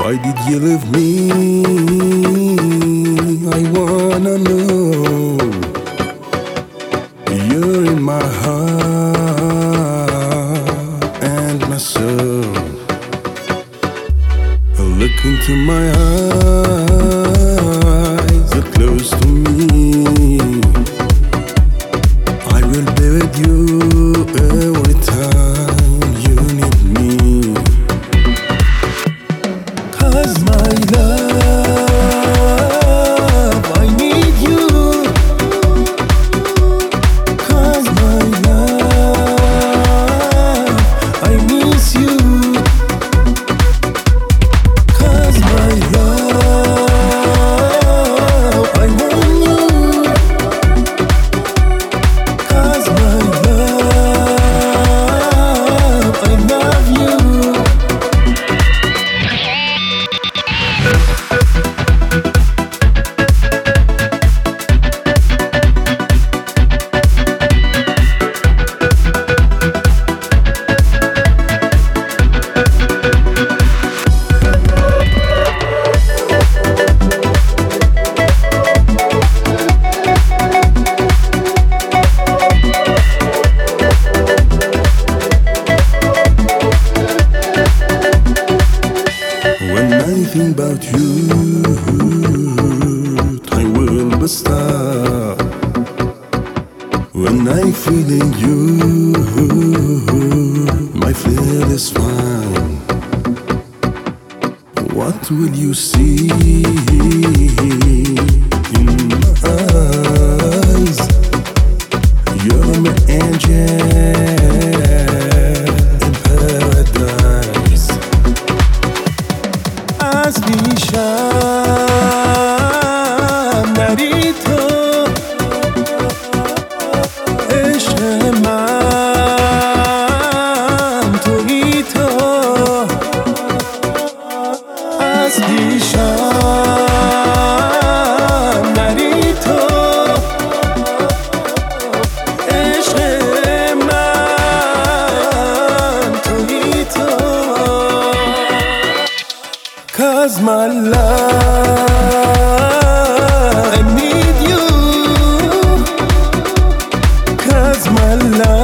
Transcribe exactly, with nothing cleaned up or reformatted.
Why did you leave me? I wanna know. You're in my heart and my soul. Look into my eyes, you're close to me. I will be with you every time you need me. 'Cause my love, I need you. 'Cause my love, I miss you. 'Cause my love, I want you. 'Cause my love, I love you. When I think about you, time will be stop. When I feel in you, my feel is fine. What will you see in my eyes? You're my angel in paradise. از پیشم نری تو، عشق من تویی تو. از پیشم نری تو، عشق من تویی تو. 'Cause my love, I need you. 'Cause my love,